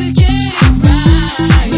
to get it right.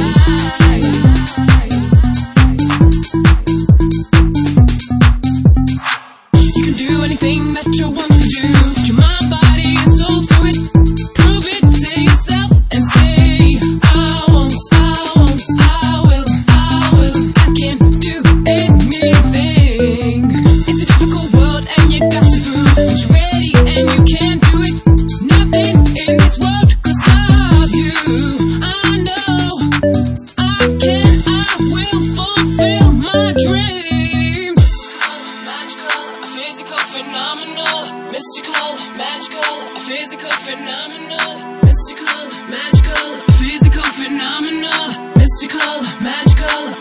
You can do anything that you want to do. Put your mind, body, and soul to it. Prove it to yourself and say, I won't, I will, I can do anything. It's a difficult world and you got to prove that you're ready and you can do it. Nothing in this world could stop you. I know I can, I will fulfill my dreams. Magical, a physical, phenomenal. Mystical, magical, a physical, phenomenal. Mystical, magical, a physical, phenomenal. Mystical, magical.